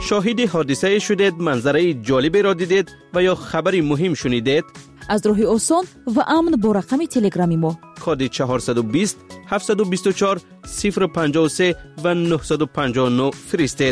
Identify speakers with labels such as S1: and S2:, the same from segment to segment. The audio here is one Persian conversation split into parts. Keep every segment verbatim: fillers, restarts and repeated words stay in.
S1: شاهد حادثه شدید، منظره جالبی را دیدید و یا خبری مهم شنیدید؟
S2: از راه آسان و امن با رقم تلگرامی ما
S1: کد چهارصد و بیست هفتصد و بیست و چهار صفر پنجاه و سه و نهصد و پنجاه و نه فرستید.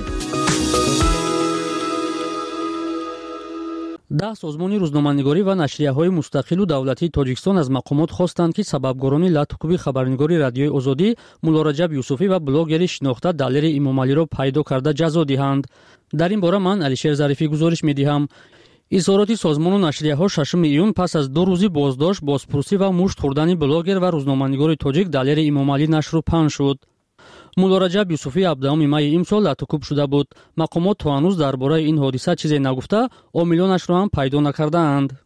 S3: ده سازمان روزنامه‌نگاری و نشریه‌های مستقل و دولتی تاجیکستان از مقامات خواستند که سببگاران لطف‌کوبی خبرنگاری رادیوی آزادی مولا رجب یوسفی و بلاگری شناخته دلیر امامعلی را پیدا کرده جزا دهند. در این باره من علیشیر ظریفی گزارش می‌دهم. اظهارات سازمان و نشریه‌ها ششم ایون پس از دو روزی بازداشت، بازپرسی و مشت خوردن بلاگر و روزنامه‌نگار تاجیک دلیر امامعلی نشر و پخش شد. مولا رجب یوسفی هفدهم می امسال لطف‌کوب شده بود. مقامات تا هنوز درباره این حادثه چیزی نگفته، عاملانش را هم پیدا نکردند.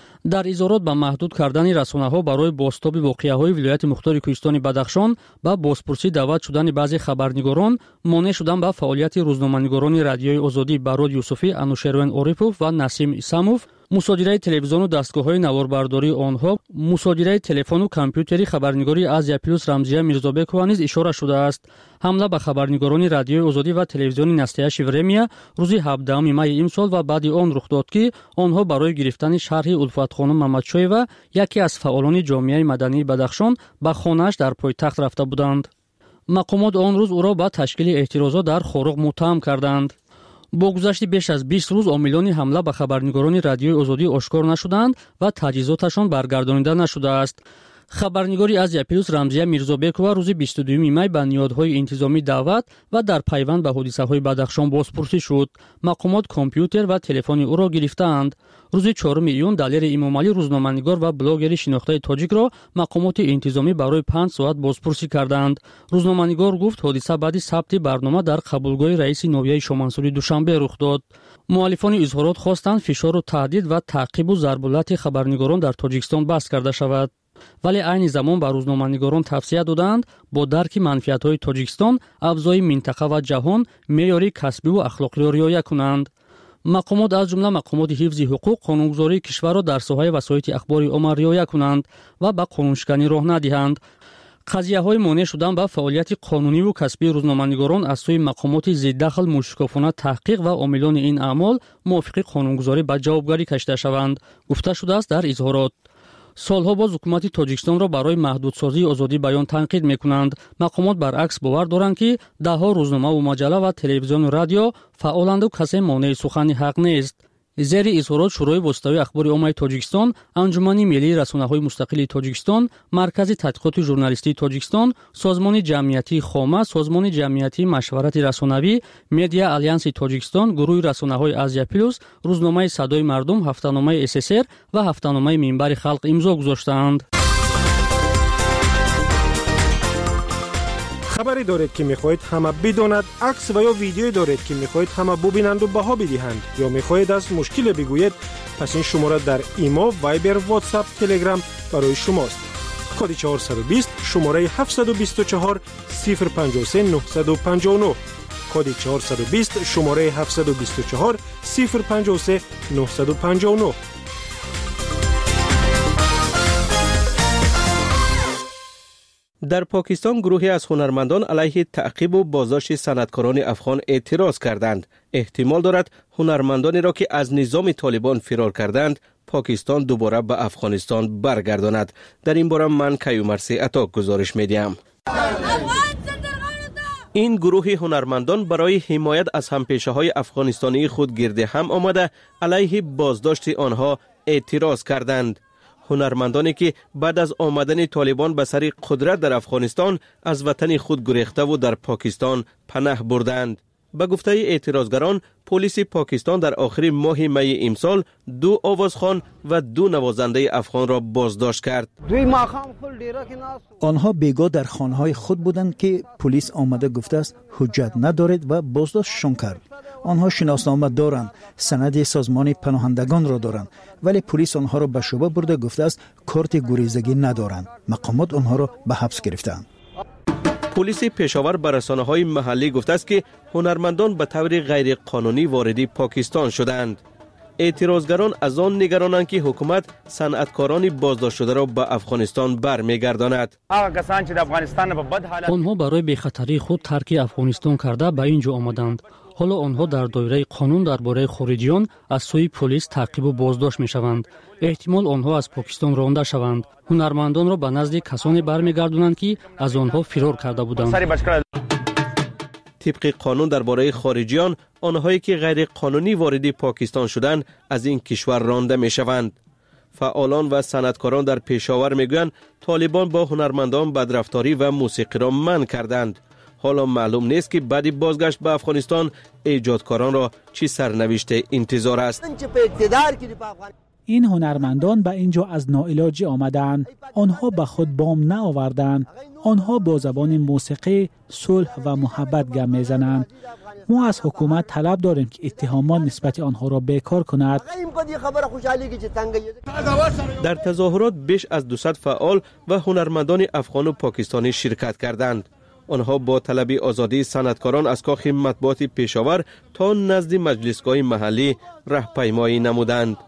S3: در اظهارات به محدود کردن رسانه‌ها برای بازتاب واقعه‌های ولایت مختار کوهستان بدخشان با بازپرسی دعوت شدن بعضی خبرنگاران، مانع شدن به فعالیت روزنامه‌نگاران رادیوی آزادی براد یوسفی، انوشیروان اوریپوف و نسیم اساموف، مصادره تلویزیون و دستگاه‌های نواربرداری آنها، مصادره تلفن و کامپیوتری خبرنگاری از یپیلوس رمزیه میرزابکова نیز اشاره شده است. حمله به خبرنگاران رادیوی آزادی و تلویزیون نستیاش ورمیا روز هفدهم می امسال و بعد آن رخ داد که آنها برای گرفتن شرح الفت خانم محمدشایوا، یکی از فعالان جامعه مدنی بدخشان، به خانه‌اش در پایتخت رفته بودند. مقامات آن روز او را به تشکیل اعتراضات در خورق متهم کردند. با گذشت بیش از بیست روز عاملان حمله به خبرنگاران رادیوی آزادی آشکار نشدند و تجهیزاتشان برگردانیده نشده است. خبرنگاری از یپیلوس رمزیه میرزابکova روز بیست و دوم می به نیادهای انتظامی دعوت و در پیوند به حادثه‌های بدخشان بازپرسی شد. مقامات کامپیوتر و تلفن او را گرفتند. روز چهارم ایون دلیر امامعلی روزنامه‌نگار و بلاگر شناخته تاجیک را مقامات انتظامی برای پنج ساعت بازپرسی کردند. روزنامه‌نگار گفت حادثه بعد ثبت برنامه در قبولگاه رئیس نویه شامنسوری دوشنبه رخ داد. مؤلفان اظهارات خواستند فشار و تهدید و تعقیب و ضرب‌العت خبرنگاران در تاجیکستان بس کرده شود. ولی عین زمان به روزنامه‌نگاران توصیه دادند با درک منفعت‌های تاجیکستان افزای منطقه و جهان معیار کسبی و اخلاقی را رعایت کنند. مقامات از جمله مقامات حفظ حقوق قانونگذاری کشور را در ساحه وسایط اخباری عامه رعایت کنند و به قانونشکنی راه ندهند. قضیه‌های مانع شدن به فعالیت قانونی و کسبی روزنامه‌نگاران از سوی مقامات ضددخل مشکوکانه تحقیق و عاملان این اعمال موافق قانونگذاری به جوابگری کشیده شوند، گفته شده است در اظهارات. سالها باز حکومت تاجیکستان را برای محدودسازی آزادی بیان تنقید می‌کنند. مقامات برعکس باور دارند که ده‌ها روزنامه و مجله و تلویزیون و رادیو فعالند و کسی مانع سخن حق نیست. زیر اظهارات شورای واسطوی اخبار عامه تاجیکستان، انجمن ملی رسانه‌های مستقل تاجیکستان، مرکز تحقیقات ژورنالیستی تاجیکستان، سازمان جمعیتی خامه، سازمان جمعیتی مشورت رسانه‌ای، مدیا آلیانس تاجیکستان، گروه رسانه‌های از یپیلوس، روزنامه صدای مردم، هفته‌نامه اس اس ار و هفته‌نامه منبر خلق امضا گذاشتند.
S4: خبری دارید که میخواهید همه بداند، عکس و یا ویدیویی دارید که میخواهید همه ببینند و بها بدهند، یا میخواهید از مشکل بگویید، پس این شماره در ایما، وایبر، واتساپ، تلگرام برای شماست. کد چهارصد و بیست شماره هفتصد و بیست و چهار صفر پنجاه و سه نهصد و پنجاه و نه. کد چهارصد و بیست شماره هفتصد و بیست و چهار صفر پنجاه و سه نهصد و پنجاه و نه.
S1: در پاکستان گروهی از هنرمندان علیه تعقیب و بازداشت صنعتکاران افغان اعتراض کردند. احتمال دارد هنرمندانی را که از نظام طالبان فرار کردند پاکستان دوباره به افغانستان برگرداند. در این باره من کیومرثی عطا گزارش میدیم. این گروه هنرمندان برای حمایت از همپیشه‌های افغانستانی خود گرد هم آمده علیه بازداشت آنها اعتراض کردند. هنرمندانی که بعد از آمدن طالبان به سر قدرت در افغانستان از وطن خود گریخته و در پاکستان پناه بردند. به گفته اعتراضگران، پلیس پاکستان در آخر ماه می امسال دو آوازخوان و دو نوازنده افغان را بازداشت کرد.
S5: آنها بیگاه در خانه‌های خود بودند که پلیس آمده گفته است حجت ندارد و بازداشتشان کرد. آنها شناسنامه دارند، سند سازمان پناهندگان را دارند، ولی پلیس آنها را به شعبه برده گفته است کارت گریزگی ندارند. مقامات آنها را به حبس گرفتند.
S1: پلیس پشاور به رسانه‌های محلی گفته است که هنرمندان به طور غیر قانونی وارد پاکستان شدند. اعتراضگران از آن نگرانند که حکومت صنعتکاران بازداشت شده را به افغانستان برمیگرداند.
S3: آنها برای بخطری خود ترک افغانستان کرده به اینجا آمدند. ҳоло онҳо дар доираи қонун дар бораи хориҷиён аз сӯи полис таъқибу боздошт мешаванд. эҳтимол онҳо аз Покистон ронда шаванд. ҳунармандонро ба назди касоне бармегардонанд, ки аз онҳо фирор карда буданд.
S1: طبق قانون درباره خارجیان، آنهایی که غیر قانونی وارد پاکستان شدند از این کشور رانده می شوند. فعالان و صنعتکاران در پشاور میگویند طالبان با هنرمندان بدرفتاری و موسیقی را منع کردند. حالا معلوم نیست که بعد بازگشت به افغانستان ایجادکاران را چی سرنوشت انتظار است.
S6: این هنرمندان به اینجا از ناعلاجی آمدند. آنها به خود بام نآوردند. آنها با زبان موسیقی صلح و محبت گپ میزنند. ما از حکومت طلب داریم که اتهامات نسبت آنها را بیکار کند.
S1: در تظاهرات بیش از دویست فعال و هنرمندان افغان و پاکستانی شرکت کردند. آنها با طلب آزادی صنعتکاران از کاخ مطبوعات پشاور تا نزد مجلسگاه محلی راهپیمایی نمودند.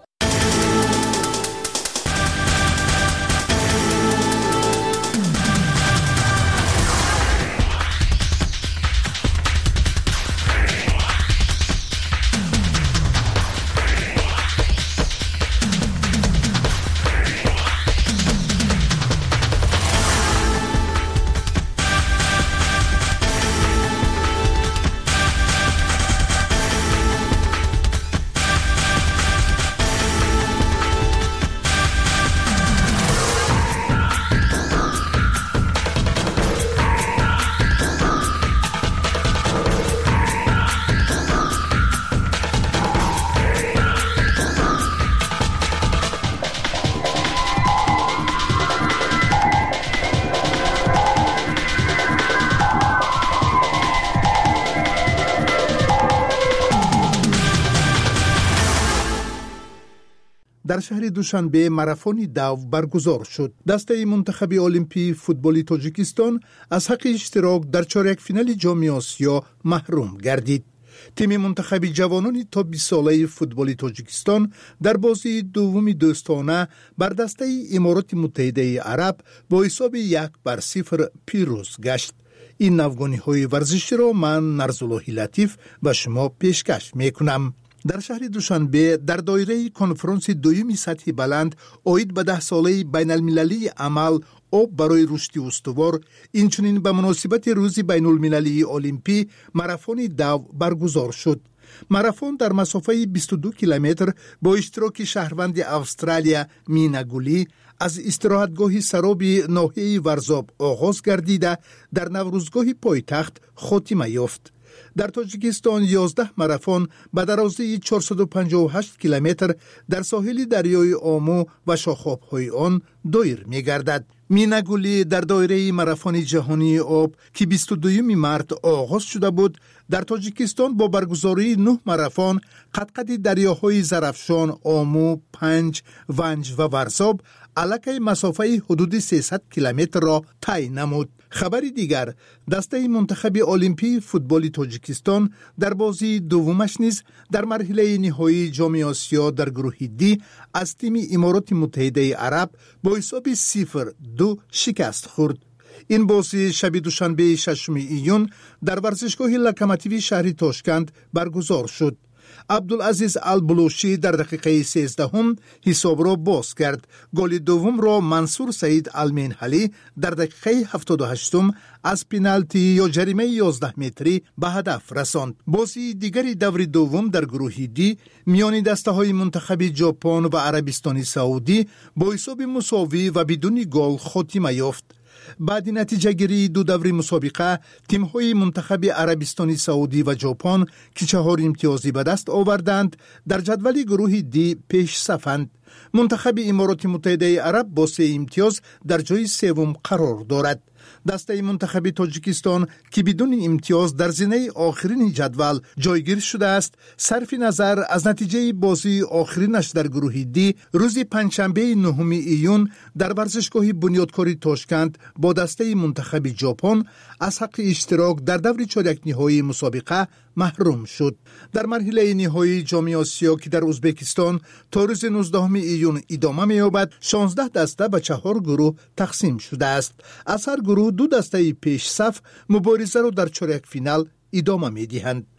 S7: در شهر دوشنبه ماراتون دو برگزار شد. دسته منتخب المپی فوتبال تاجیکستان از حق اشتراک در چهارک فینال جام آسیا محروم گردید. تیم منتخب جوانان تا بیست ساله فوتبال تاجیکستان در بازی دوم دوستانه بر دسته امارات متحده عرب با حساب یک بر صفر پیروز گشت. این نوگانی های ورزشی را من نرزاللهی لطیف به شما پیشکش میکنم. در شهر دوشنبه در دایره کنفرانس دویمی سطح بلند اوید به ده ساله بین المللی عمل آب برای رشد استوار، اینچنین به مناسبت روز بین المللی المپی ماراتون دو برگزار شد. ماراتون در مسافه بیست و دو کیلومتر با اشتراک شهروند استرالیا مینا گولی از استراحتگاه سرابی ناحیه ورزاب آغاز گردیده در نوروزگاه پایتخت خاتمه یافت. در تاجیکستان یازده ماراتون به درازی چهارصد و پنجاه و هشت کیلومتر در ساحل دریای آمو و شاخاب‌های آن دایر می‌گردد. مینا گولی در دایره ماراتون جهانی آب که بیست و دوم مارس آغاز شده بود، در تاجیکستان با برگزاری نه ماراتون قد قد دریاهای زرافشان، آمو، پنج، ونج و ورزاب علاقه مسافه حدود سیصد کیلومتر را طی نمود. خبری دیگر، دسته منتخب المپی فوتبال تاجیکستان در بازی دومش نیز در مرحله نهایی جام آسیا در گروه دی از تیم امارات متحده عرب با حساب صفر دو شکست خورد. این بازی شب دوشنبه ششم ایون در ورزشگاه لوکوموتیو شهر تاشکند برگزار شد. عبدالعزیز البلوشی در دقیقه سیزدهم حساب را باز کرد. گل دوم را منصور سعید المنحلی در دقیقه هفتاد و هشتم از پنالتی یا جریمه یازده متری به هدف رساند. بازی دیگری دور دوم در گروه دی میان دسته های منتخب ژاپن و عربستان سعودی با حساب مساوی و بدون گل خاتمه یافت. بعد نتیجه گیری دو دور مسابقه، تیم های منتخب عربستان سعودی و ژاپن که چهار امتیازی به دست آوردند در جدول گروه دی پیش صفند. منتخب امارات متحده عرب با سه امتیاز در جای سوم قرار دارد. دسته منتخب تاجیکستان که بدون امتیاز در زینه آخرین جدول جایگیر شده است، صرف نظر از نتیجه بازی آخرینش در گروه دی روز پنجشنبه نهم ایون در ورزشگاه بنیادکاری تاشکند با دسته منتخب ژاپن از حق اشتراک در دور چهارک نهایی مسابقه محروم شد. در مرحله نهایی جام آسیا که در ازبکستان تا روز نوزدهم ایون ادامه می‌یابد، شانزده دسته به چهار گروه تقسیم شده است. از هر گروه دو دسته پیش صف مبارزه را در چهارک فینال ادامه می‌دهند.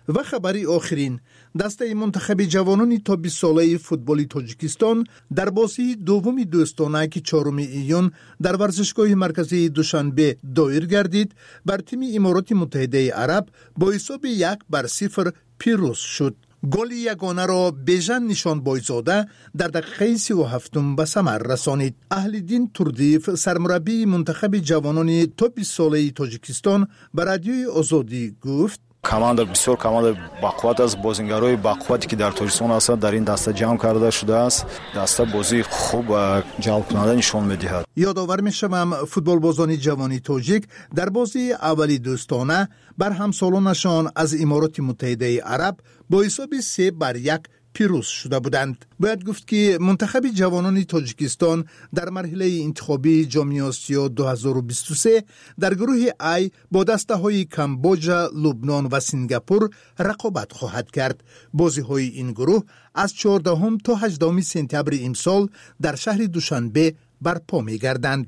S7: و خبری آخرین، دسته منتخب جوانان تا بیست ساله فوتبال تاجیکستان در بازی دوم دوستانه که چهارم ایون در ورزشگاه مرکزی دوشنبه دایر گردید بر تیم امارات متحده عرب با حساب یک بر صفر پیروز شد. گل یگانه را بیژن نشان بایزاده در دقیقه سی و هفتم به ثمر رسانید. اهل‌الدین توردیف سرمربی منتخب جوانان تا بیست ساله تاجیکستان به رادیوی آزادی گفت:
S8: команда بسیار команда бақувват است. бозингарои бақуввате ки дар тоҷикистон ҳастанд дар ин даста ҷамъ карда шудааст. даста бозии хуб ва ҷалбкунанда нишон медиҳад.
S7: یادآور می‌شوم فوتبالبازان جوانی تاجیک در بازی اولی دوستانه بر همسالانشان از امارات متحده عرب با حساب سه بر یک پیروز شده بودند. باید گفت که منتخب جوانان تاجیکستان در مرحله انتخابی جام آسیا دو هزار و بیست و سه در گروه ای با دسته های کامبوج، لبنان و سنگاپور رقابت خواهد کرد. بازی های این گروه از چهاردهم تا هجدهم سپتامبر امسال در شهر دوشنبه برپا می گردند.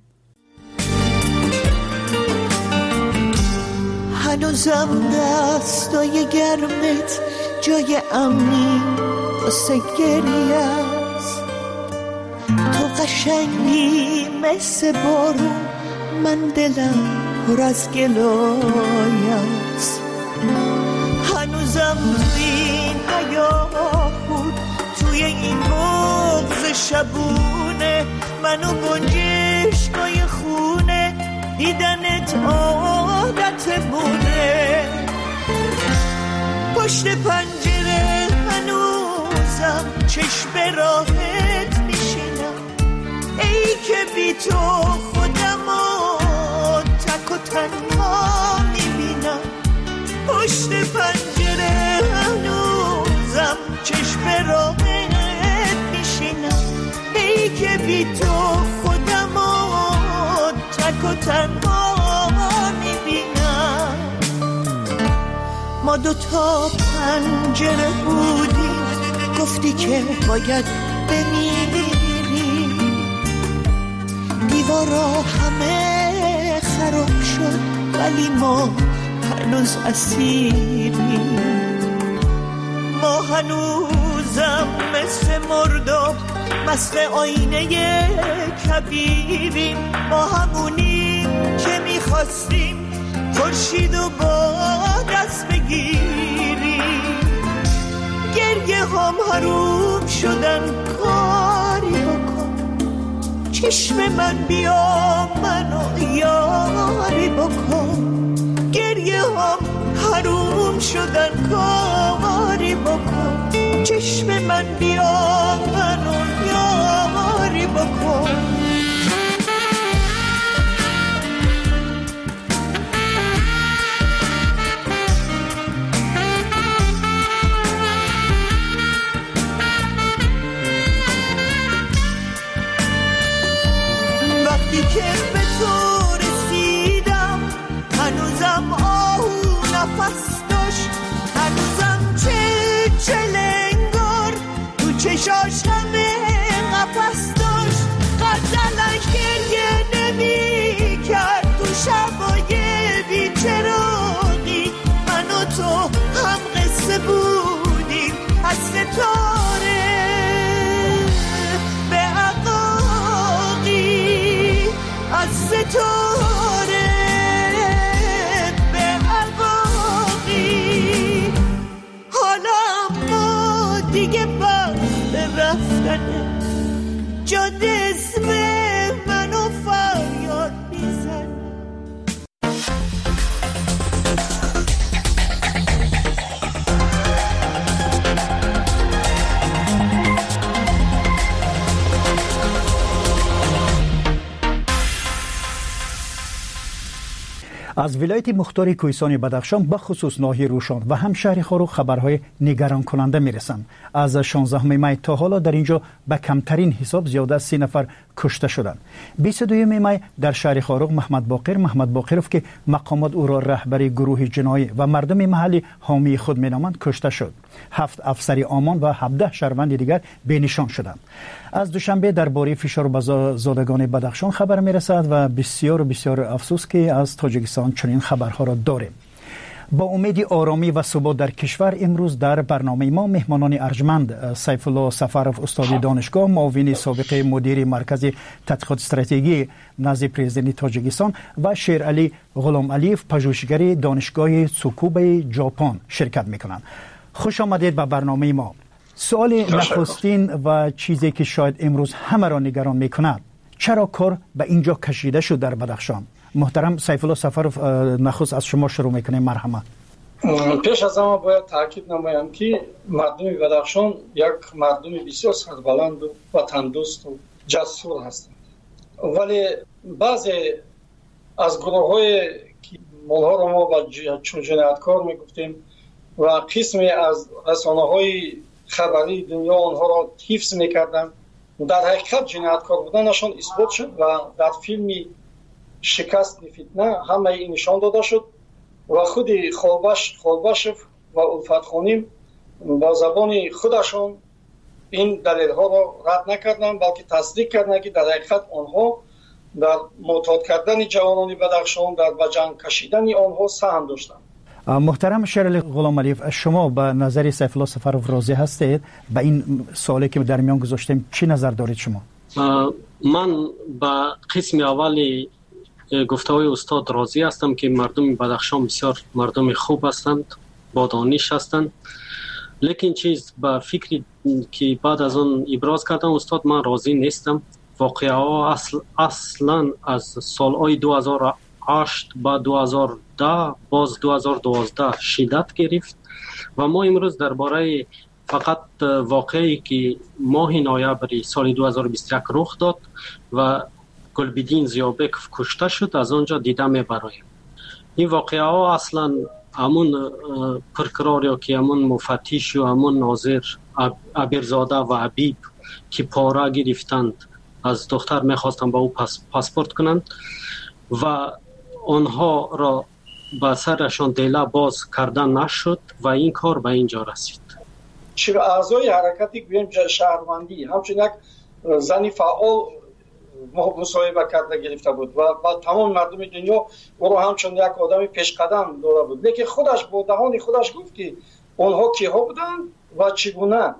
S9: هنوزم دستای گرمت جای امنی واسه گریه است. تو قشنگی مثل بارون، من دلم پر از گلای است. هنوزم توی این حیات بود، توی این بغض شبونه، منو گنجشگاه خونه دیدنت عادت بوده. پشت پنجره هنوزم چشم راحت میشینم، ای که بی تو خودمو تک و تنها میبینم. پشت پنجره هنوزم چشم راحت میشینم، ای که بی تو خودمو تک و تنها میبینم. ما دوتا پنجره بودیم، گفتی که باید بمیری. دیوارا همه خراب شد ولی ما هنوز اسیریم. ما هنوزم مثل مرداب مثل آینه کبیریم. ما همونیم که میخواستیم خورشیدو با دست بگیریم. گریه هم حروم شدن، کاری بکن چشم من بیا منو یاری بکن. گریه هم حروم شدن، کاری بکن چشم من بیا منو یاری بکن. که به تو رسیدم هنوزم آهو نفس داشت، هنوزم چه چلنگار تو چشاش همه قفس داشت. غزلش گریه نمی کرد تو شبای بیچراغی. من و تو هم قصه بودیم از ستاره به عقاقی، از ستاره به عقاقی. حالا ما دیگه وقت رفتنه، جاده اسم منو فریاد میزنه.
S5: از ولایت مختار کوهستان بدخشان به خصوص ناحیه روشان و هم شهر خارو خبرهای نگران کننده میرسند. از شانزدهم می تا حالا در اینجا به کمترین حساب زیاده از سی نفر کشته شدند. بیست و دوم می در شهر خارو محمد باقر محمد باقرов که مقامات او را رهبر گروه جنایی و مردم محلی حامی خود مینامند کشته شد. هفت افسر آمان و هفده شهروند دیگر بینشان شدند. از دوشنبه درباره فشار بر زادگان بدخشان خبر میرسد و بسیار بسیار افسوس که از تاجیکستان چنین خبرها را داریم. با امید آرامی و ثبات در کشور امروز در برنامه ما مهمانان ارجمند سیف الله سفرов استاد دانشگاه، معاون سابق مدیر مرکز تحقیقات استراتژی نزد پرزیدنت تاجیکستان و شیرعلی غلام علیف پژوهشگر دانشگاه تسوکوبه ژاپن شرکت میکنند. خوش آمدید به برنامه ما. سوال نخستین و چیزی که شاید امروز همه را نگران میکند، چرا کار به اینجا کشیده شد در بدخشان؟ محترم سیف الله سفرов نخست از شما شروع میکنیم. مرحمت.
S10: پیش از همه باید تاکید نمایم که مردم بدخشان یک مردم بسیار سربلند و وطندوست و جسور هستند، ولی بعضی از گروه های که مالها را ما با جنایتکار میگفتیم و قسمی از رسانه های خبری دنیا آنها را حفظ میکردن، در حقیقت جنایتکار بودنشان اثبات شد و در فیلمی شکست فتنه همه این نشان داده شد و خود خالباش خالباشف و الفت خانیم با زبان خودشان این دلیل ها را رد نکردند، بلکه تصدیق کردند که در حقیقت آنها در معتاد کردن جوانان بدخشان، در به جنگ کشیدن آنها سهم داشتند.
S5: محترم شیرعلی غلام علیف، شما به نظر سیف الله سفرov راضی هستید؟ به این سوالی که در میان گذاشتیم چی نظر دارید شما؟
S11: من به قسم اولی گفته‌های استاد راضی هستم که مردم بدخشان بسیار مردم خوب هستند، با دانش هستند، لیکن چیز به فکری که بعد از اون ابراز کردم استاد من راضی نیستم. واقعه ها اصل اصلا از سالهای دو هزار و هشت با دو هزار و ده باز دو هزار و دوازده شدت گرفت و ما امروز درباره فقط واقعی که ماه نوامبر سال دو هزار و بیست و یک رخ داد و گلبدین زیابکف کشته شد از آنجا دیده میبرایم. این واقعه ها اصلا همون پرکرار که همون مفتیش و همون ناظر عبیرزاده و عبیب که پاره گرفتند از دختر میخواستن با او پاس پاسپورت کنند و آنها را به سرشان دیله باز کردن نشد و این کار به اینجا رسید.
S10: چرا اعضای حرکتی گویم شهروندی همچنین یک زنی فعال مصاحبه کرده گرفته بود و با تمام مردم دنیا او را همچون یک آدم پیش قدم داره بود، لیکن خودش با دهان خودش گفت که آنها کیها بودند و چگونه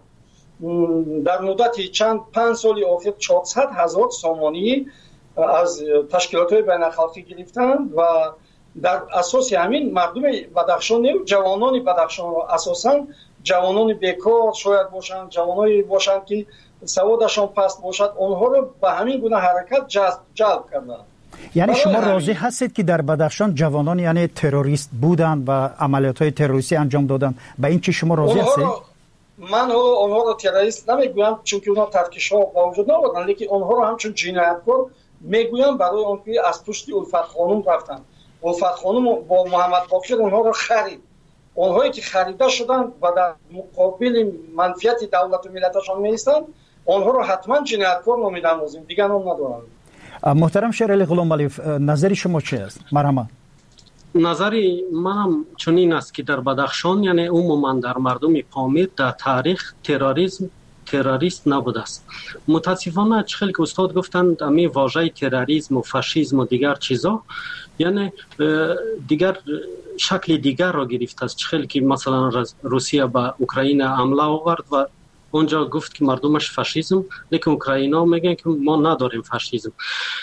S10: در مدت چند پنج سال اخیر چهارصد هزار سامانی از تشکیلات های بین الخلقی گرفتند و در اساس همین مردم بدخشان و جوانان بدخشان را اساسا جوانان بیکار شاید باشند، جوانایی باشند که سوادشان پست باشد، آنها رو به همین گونه حرکت جذب جلب کردند.
S5: یعنی شما راضی هستید که در بدخشان جوانان یعنی تروریست بودند و عملیات های تروریستی انجام دادند؟ به این چی شما راضی هستید؟
S10: من آنها رو تروریست نمیگویم چون که اونها ترکش ها با وجود نبودند، لیکن آنها رو همچون جنایتکار میگویم برای آنکه از پشت الفت خانم رفتند. الفت خانم با محمد باقر آنها رو خرید. آنهایی که خریده شدند و در مقابل منفعت دولت و ملتشان میستند، آنها رو حتما جنایتکار نامیدن، دیگه نام ندارند.
S5: محترم شیرعلی غلام علیف، نظر شما چی است؟ مرحبا.
S11: نظری منم چنین است که در بدخشان یعنی عموما در مردم پامیر در تاریخ تروریسم تروریست نبوده است. متاسفانه چخیل که استاد گفتند امی واژه تروریسم و فاشیسم و دیگر چیزا یعنی دیگر شکل دیگر را گرفته است. چخیل که مثلا روسیه به اوکراین حمله آورد و اونجا گفت که مردمش فاشیسم، لیکن اوکراینا میگن که ما نداریم فاشیسم.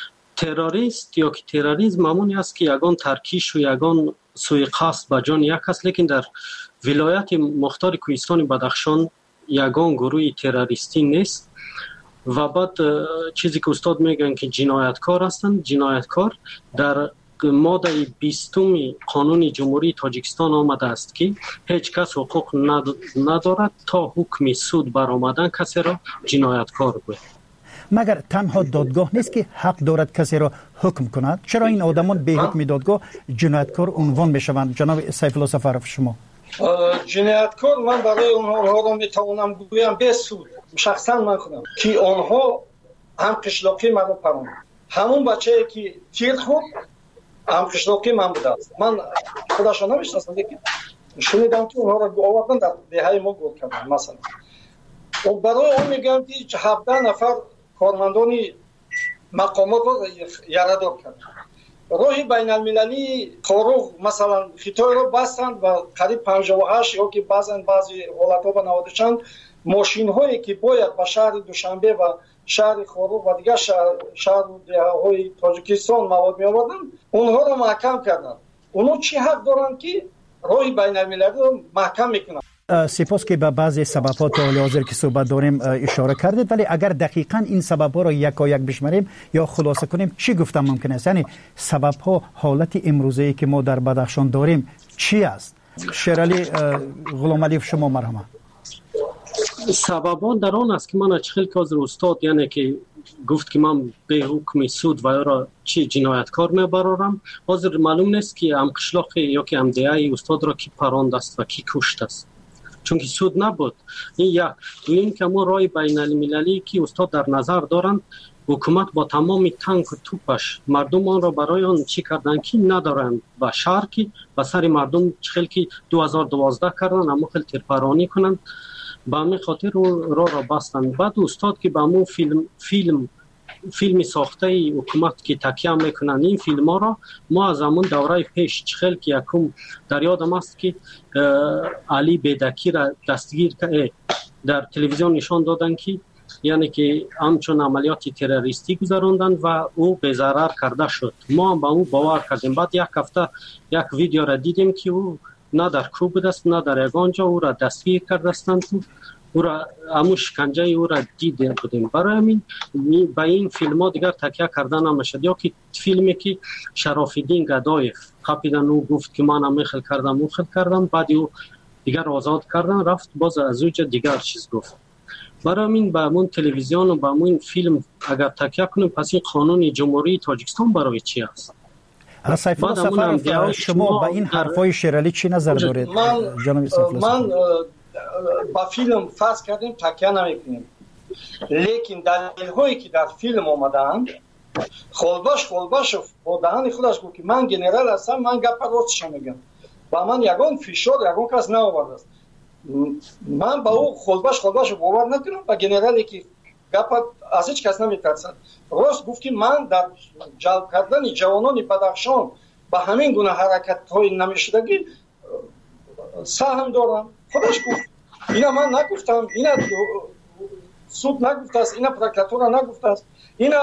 S11: تروریست یا که تروریسم همونی است که یگان ترکیش و یگان سوی قصد به جان یک است، لیکن در ولایت مختار کوهستان بدخشان یگان گروه تروریستی نیست و بعد چیزی که استاد میگن که جنایتکار هستند. جنایتکار در ماده بیستم قانون جمهوری تاجیکستان آمده است که هیچ کس حقوق ندارد تا حکم سود برآمدن کسی را جنایتکار گوید.
S5: مگر تنها دادگاه نیست که حق دارد کسی را حکم کند؟ چرا این آدمان به حکم دادگاه جنایتکار عنوان میشوند؟ جناب سیف الله سفرov شما.
S10: جنایتکار من برای اونها را میتوانم بگویم به سود شخصا من خودم که آنها هم قشلاقی من رو پرانده، همون بچه‌ای که تیر خورد هم قشلاقی من بوده است. من خودش را نمیشناسم، لیکن شنیدم که اونها را آوردن در دهه ما گل کردن. مثلا و برای اون میگم که هفده نفر کارمندان مقامات را یاردار کردن. роҳи байналмилалии қоруғ масалан хитойро бастанд ва қариб панҷоҳу ҳашт ёки баъзан баъзи ҳолатҳо ба наводу чанд мошинҳое ки бояд ба шаҳри Душанбе ва шаҳри Хоруғ ва дигар шаҳру деҳаҳои Тоҷикистон мавод меоварданд, онҳоро маҳкам карданд. онҳо чӣ ҳақ доранд ки роҳи байналмилалиро маҳкам мекунанд?
S5: سپاس که به بعضی سبب‌ها تا حال حاضر که صحبت داریم اشاره کردید، ولی اگر دقیقاً این سبب‌ها را یکا یک بشماریم یا خلاصه کنیم چی گفتم ممکن است؟ یعنی سبب‌ها حالت امروزی که ما در بدخشان داریم چی است؟ شیرعلی غلامعلی شما مرحمت.
S11: سبب‌ها در آن است که من چخیل که حاضر استاد یعنی که گفت که من به حکم سود و یا را چی جنایتکار میبرارم، حاضر معلوم نیست که ام قشلاق یا که ام دیای استاد را کی پراند است و کی کشت است، چون که سود نبود. این یک. دویم که ما رای بین المللی که استاد در نظر دارند، حکومت با تمام تانک و توپش مردم آن را برای آن چی کردن که ندارند و شهر که به سر مردم چخیل که دو هزار و دوازده کردن اما خیلی ترپرانی کنند، به همین خاطر را را بستند. بعد استاد که به همون فیلم فیلم فیلمی ساخته حکومت که تکیه میکنن این فیلم ها را ما از همون دوره پیش چخیل که یکم در یادم است که علی بیدکی را دستگیر در تلویزیون نشان دادن که یعنی که همچون عملیات تروریستی گذراندن و او بی‌ضرر کرده شد. ما هم به او باور کردیم. بعد یک هفته یک ویدیو را دیدیم که او نه در کوب است نه در یگانجا او را دستگیر کرده استند، او را همون شکنجه او را دیده بودیم. برای همین به این فیلم ها دیگر تکیه کردن نمیشد. یا که فیلمی که شراف‌الدین گدایف خپیدن او گفت که من هم خل کردم او خل کردم، بعد او دیگر آزاد کردن رفت باز از اوجا دیگر چیز گفت. برای همین به همون تلویزیون و به همون فیلم اگر تکیه کنیم پس این قانون جمهوری تاجیکستان برای چی است؟
S5: سیف الله سفرов شما به این حرفای شیرعلی چی نظر دارید؟
S10: من من با فیلم فرض کردیم تکیه نمیکنیم، لیکن دلیل هایی که در فیلم آمدند خولباش خولباش با دهان خودش گفت که من گنرال هستم، من گپ راستش میگم و من یگان فشار یگان کس نآورده است. من با او خولباش خولباش باور نکنم و گنرالی که گپ از هیچ کس نمیترسد. راست گفت که من در جلب کردن جوانان بدخشان با همین گونه حرکت های نمیشدگی سهم دارم. خودش گفت. اینا من نگفتم، اینا سود نگفته است، اینا پروکراتور نگفته است، اینا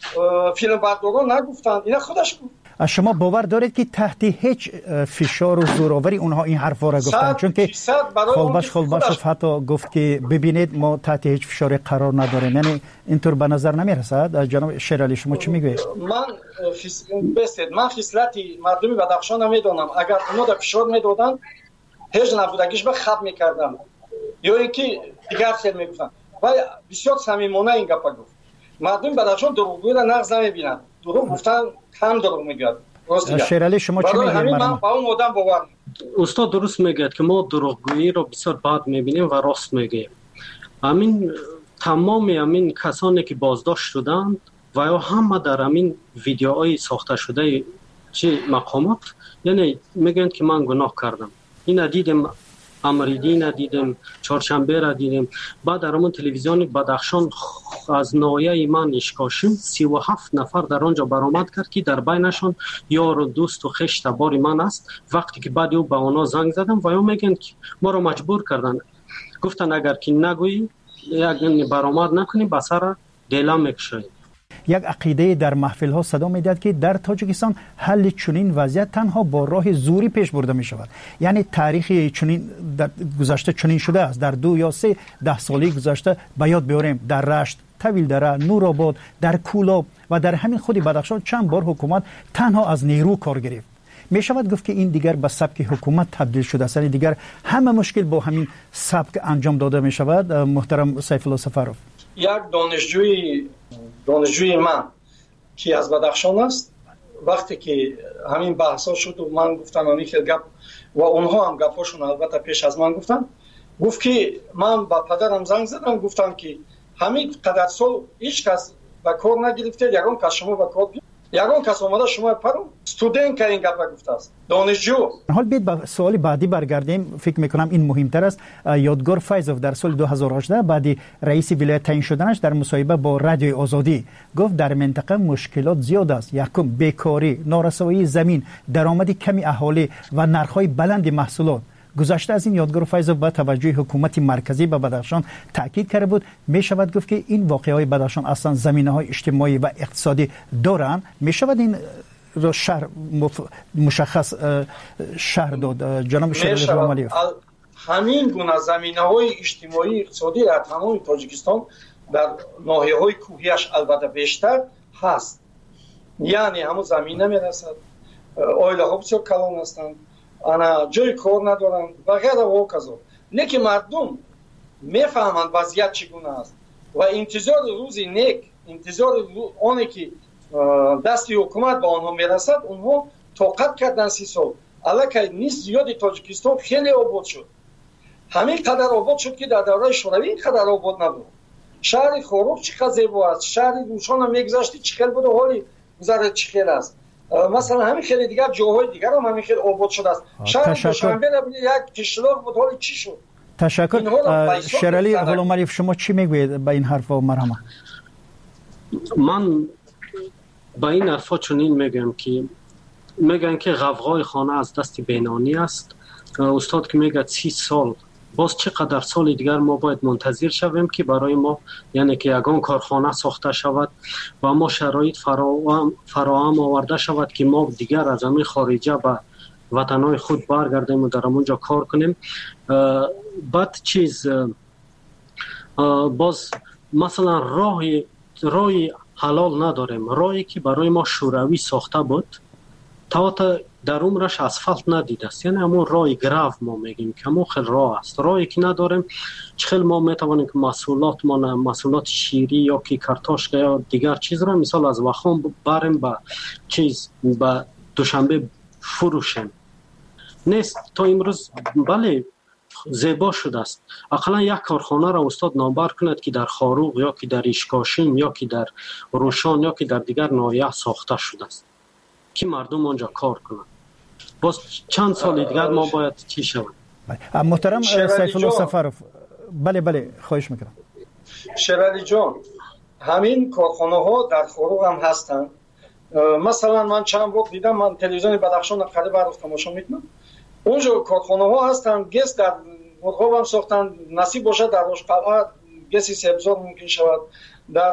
S10: فیلم برداران نگفتند، اینا خودش گفت.
S5: شما باور دارید که تحت هیچ فشار و زوراوری اونها این حرفا را گفتن؟ چون که خولباش خولباشوف حتی گفت که ببینید ما تحت هیچ فشاری قرار نداریم. یعنی اینطور به نظر نمی رسد؟ جناب شیرعلی شما چی میگوید؟
S10: من فیس... بستید من خصلتی مردمی بدخشان نمیدونم. اگر اونا در فشار میدادن هیچ نبودگیش به خب میکردم یا اینکه دیگر خیلی میگفتن. ولی بسیار صمیمانه این گپا گفت. مردم بدخشان دروغگویی را نقض نمیبینند. دروغ گفتن هم دروغ میگوید.
S5: شیرعلی شما چی میگید؟
S10: من با اون آدم باور.
S11: استاد درست میگه که ما دروغگویی را بسیار بد میبینیم و راست میگیم. همین تمام همین کسانی که بازداشت شدند و یا همه در همین ویدیوهای ساخته شده چه مقامات یعنی میگن که من گناه کردم. این دیدیم امریدین دیدیم، چهارشنبه را دیدیم. بعد در همون تلویزیون بدخشان از نایه من اشکاشم سی و هفت نفر در آنجا برآمد کرد که در بینشان یار و دوست و خش تبار من است. وقتی که بعد او به اونا زنگ زدم و یا میگن که ما را مجبور کردن، گفتن اگر که نگویی یک برآمد نکنی به سر دیلا میکشی.
S5: یک عقیده در محفل ها صدا میداد که در تاجیکستان حل چنین وضعیت تنها با راه زوری پیش برده می شود. یعنی تاریخ چنین در گذشته چنین شده است. در دو یا سه ده سالی گذشته به یاد بیاریم در رشت، طویل دره، نورآباد، در کولاب و در همین خود بدخشان چند بار حکومت تنها از نیرو کار گرفت. می شود گفت که این دیگر به سبک حکومت تبدیل شده است. یعنی دیگر همه مشکل با همین سبک انجام داده می شود. محترم سیف الله سفرov
S10: یک دانشجوی دانشجوی من که از بدخشان است وقتی که همین بحثا شد و من گفتم همین خیلی گپ و اونها هم گپاشون البته پیش از من گفتن، گفت که من با پدرم زنگ زدم گفتم که همین قدر سال هیچ کس به کار نگرفته، یگان کس شما به کار ягон кас омада шумо паро студент ка ин гапа гуфтааст донишҷӯ.
S5: حال بیت به سوال بعدی برگردیم. فکر میکنم این مهمتر است. یادگار فیضوف در سال دو هزار و هجده بعد رئیس ولایت تعیین شدنش در مصاحبه با رادیوی آزادی گفت در منطقه مشکلات زیاد است. یکم بیکاری، نارسایی زمین، درآمد کمی اهالی و نرخ‌های بلند محصولات. گذشته از این یادگار فیضوف با توجه حکومت مرکزی به بدخشان تاکید کرده بود. می شود گفت که این واقعه‌های بدخشان اصلا زمینه‌های اجتماعی و اقتصادی دارند. می شود این را شهر مف... مشخص شهر داد جناب شهر غلامعلیف؟
S10: همین گونه زمینه‌های اجتماعی اقتصادی در تمام تاجیکستان در ناحیه‌های کوهیش البته بیشتر هست. یعنی همون زمینه میرسد، اویل‌ها بسیار کلان هستند، انا جای کار ندارند و غیره و کذا. لیکن مردم میفهمند وضعیت چگونه است و انتظار روزی نیک، انتظار آنی که دستی حکومت به آنها میرسد، اونها طاقت کردن سی سال. الکی نیست زیادی تاجیکستان خیلی آباد شد. همین قدر آباد شد که در دوره شوروی این قدر آباد نبود. شهر خوروق چقدر زیبا است، شهر روشان هم میگذشتی چقدر بود و حالی گذرد چقدر است. مثلا همین خیلی دیگر جاهای دیگر هم همین خیلی آباد شده است. شهر دوشنبه یک قشلاق بود، حالی چی شد؟
S5: تشکر. شیرعلی غلامعلیف، شما چی میگوید به این حرف و مرحمه؟
S11: من با این حرفا چنین میگم که میگن که غوغای خانه از دست بینانی است. استاد که میگه سی سال، باز چقدر سال دیگر ما باید منتظر شویم که برای ما، یعنی که یگان کارخانه ساخته شود و ما شرایط فراهم فراهم آورده شود که ما دیگر از همین خارجه به وطنهای خود برگردیم و در اونجا کار کنیم. بعد چیز باز مثلا راه راه حلال نداریم. راهی که برای ما شوروی ساخته بود تا تا در عمرش اسفالت ندیده است، یعنی همون راه گرو ما میگیم که همون خیلی راه است. راهی که نداریم چخیل ما میتوانیم که محصولات ما محصولات شیری یا که کارتاشک یا دیگر چیز را مثال از وخام بریم به چیز به دوشنبه فروشیم. نیست تا امروز بله زیبا شده است. اقلا یک کارخانه را استاد نامبر کند که در خاروق یا که در اشکاشیم یا که در روشان یا که در دیگر ناحیه ساخته شده است که مردم آنجا کار کنند. باز چند سال دیگر ما باید چی شود؟
S5: محترم سیف الله سفرов، بله بله خواهش میکنم.
S10: شیرعلی جان، همین کارخانه ها در خاروق هم هستند. مثلا من چند وقت دیدم، من تلویزیون بدخشان قریب برای تماشا میکنم، اونجا کارخانه ها هستند. گس در مرغاب هم ساختن، نصیب باشد در روشقلعه گسی سبزار ممکن شود، در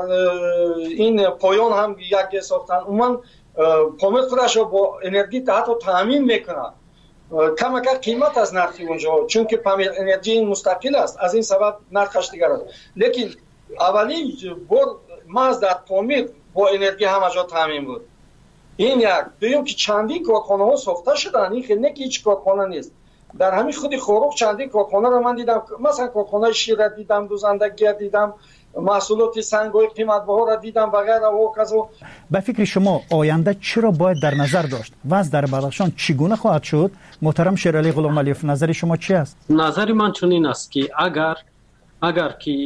S10: این پایان هم یک گس ساختن. اون پامت خودش رو با انرژی تحت تامین میکنه. کم کم قیمت از نرخی اونجا، چون که پامت انرژی مستقل است، از این سبب نرخش دیگر است. لیکن اولی بار ماز در پامت با انرژی همه جا تامین بود. این یک. دویم که چندین کارخانه ها ساخته شدن، این خیلی نه که هیچ کارخانه نیست. در همین خودی خوروق چندین کارخانه را من دیدم، مثلا کارخانه شیر دیدم، دوزندگی دیدم، محصولات سنگ‌های قیمت بها را دیدم و غیره و کذا.
S5: به فکر شما آینده چرا باید در نظر داشت؟ وضع در بدخشان چگونه خواهد شد؟ محترم شیرعلی غلامعلیف، نظر شما چی است؟
S11: نظر من چنین است که اگر اگر که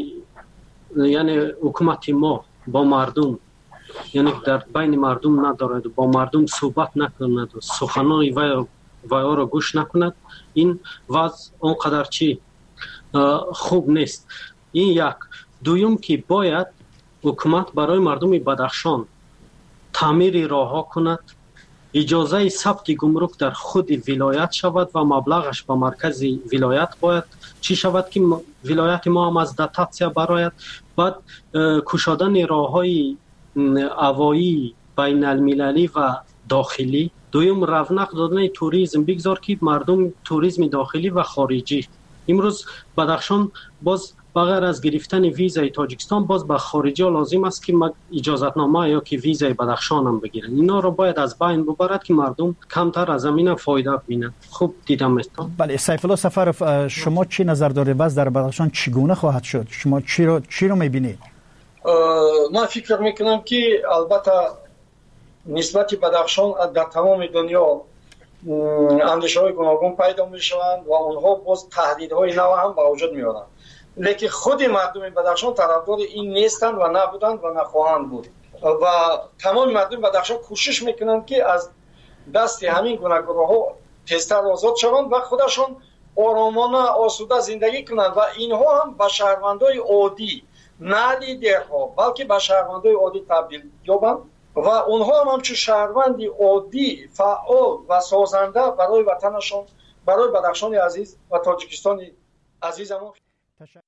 S11: یعنی حکومت ما با مردم، یعنی در بین مردم ندارد، با مردم صحبت نکند و سخنان وی وی را گوش نکند، این وضع اونقدر چی خوب نیست. این یک. دویم که باید حکومت برای مردم بدخشان تعمیر راهها کند، اجازه ثبت گمرک در خود ولایت شود و مبلغش به مرکز ولایت باید چی شود که ولایت ما هم از داتاسیا برآید. بعد کشادن راههای هوایی بین المللی و داخلی. دویم رونق دادن توریسم، بگذار که مردم توریسم داخلی و خارجی. امروز بدخشان باز بغیر از گرفتن ویزای تاجیکستان باز به خارجی ها لازم است که اجازتنامه یا که ویزای بدخشان هم بگیرن. اینا رو باید از بین ببرد که مردم کمتر از زمین فایده ببینن. خوب دیدم است.
S5: بله سیف الله سفرов، شما چی نظر دارید باز در بدخشان چگونه خواهد شد؟ شما چی رو چی رو می‌بینید؟
S10: من فکر میکنم که البته نسبت بدخشان در تمام دنیا اندیشه‌های گوناگون پیدا میشوند و اونها باز تهدیدهای نو هم به وجود میارند. لیکن خود مردم بدخشان طرفدار این نیستند و نبودند و نخواهند بود. و تمام مردم بدخشان کوشش میکنند که از دست همین گناهکارها تیزتر آزاد شوند و خودشان آرامانه آسوده زندگی کنند و اینها هم به شهروندای عادی، نه لیدرها بلکه به شهروندای عادی تبدیل یابند و اونها هم همچون شهروندی عادی فعال و سازنده برای وطنشان، برای بدخشان عزیز و تاجیکستان عزیزمون